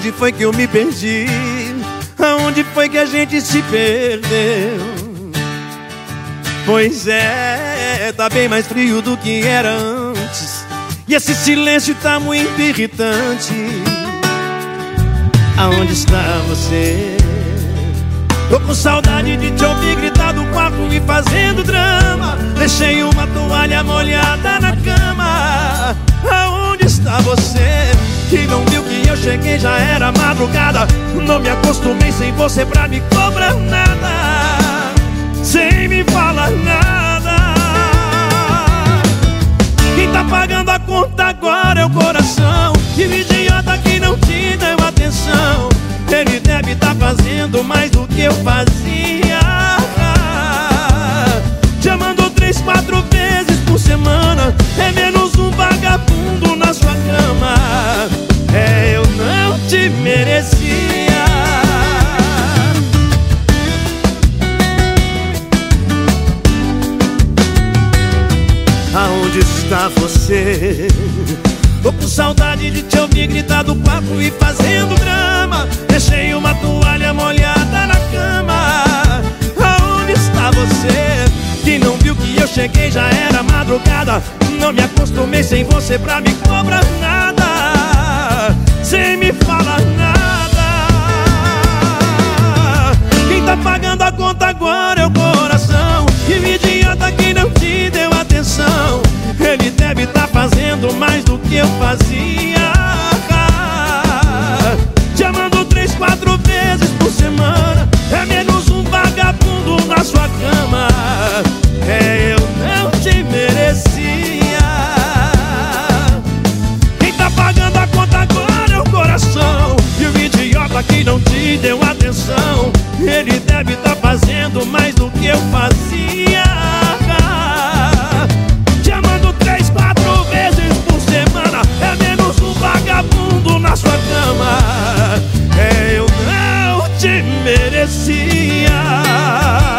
Aonde foi que eu me perdi? Aonde foi que a gente se perdeu? Pois é, tá bem mais frio do que era antes, e esse silêncio tá muito irritante. Aonde está você? Tô com saudade de te ouvir gritar do quarto e fazendo drama. Deixei uma toalha molhada na cama. Aonde está você? Que não viu que eu cheguei, já era madrugada. Não me acostumei sem você pra me cobrar nada, sem me falar nada. Quem tá pagando a conta agora é o coração, e o idiota que não te deu atenção. Ele deve tá fazendo mais do que eu fazia, te amando 3, 4 vezes por semana. É menos um vagabundo na sua cama. É, eu não te merecia. Aonde está você? Tô com saudade de te ouvir gritar do quarto e fazendo drama. Deixei uma toalha molhada na cama. Aonde está você? Que não viu que eu cheguei, já era madrugada. Não me acostumei sem você pra me cobrar nada, sem me falar nada. Quem tá pagando a conta agora é o coração, e o idiota que não te deu atenção. Ele deve tá fazendo mais do que eu fazia, te amando 3, 4 vezes por semana. É menos um vagabundo na sua cama. É, eu não te merecia. Quem tá pagando a conta agora é o coração, e o idiota que não te deu atenção. Ele deve tá fazendo mais do que eu fazia, te amando 3, 4 vezes por semana. É menos um vagabundo na sua cama. É, eu não te merecia.